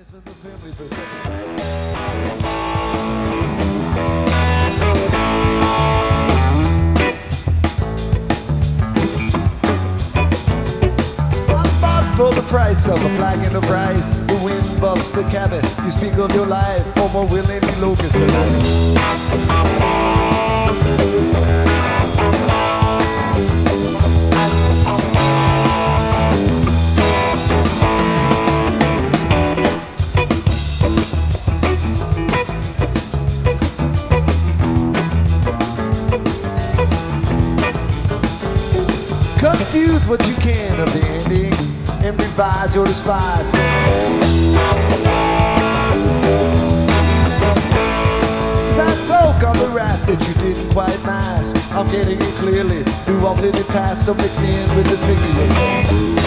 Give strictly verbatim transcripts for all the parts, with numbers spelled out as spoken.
For the price of a flag and a rice, the wind buffs the cabin. You speak of your life, for more willing locust tonight. Confuse what you can of the ending and revise your despise. As I soak on the raft that you didn't quite mask, I'm getting it clearly through alternate paths, don't mix in with the sickness.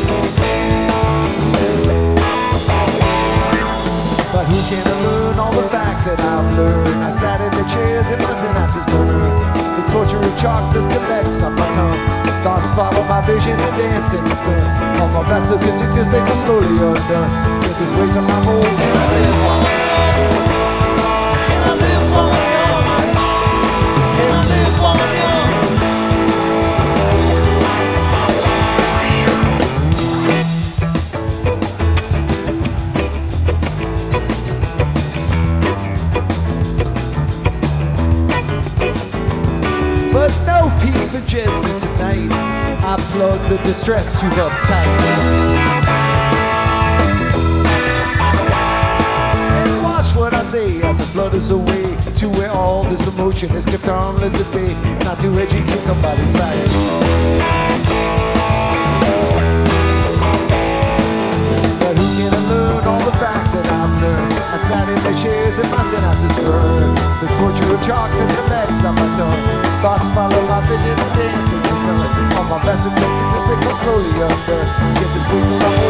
But who can learn all the facts that I've learned? I sat in the chairs and my synapses burned. The torture of chalk just collects on my tongue. Thoughts follow my vision and dance in the sun. All my best just they come slowly undone. Get this weight on my hold and I live on. And I live on young. And I live on young. But no peace for judgment tonight. I plug the distress tube up tight. And watch what I say as it flutters away to where all this emotion is kept harmless at bay, not to educate somebody's life. But who can learn all the facts that I've learned? I sat in the chairs and my synapses burned. The torture of chalk just collects on my tongue. Thoughts follow my vision and dance in the sun. All my best questions, they come slowly under. Get this weight till I'm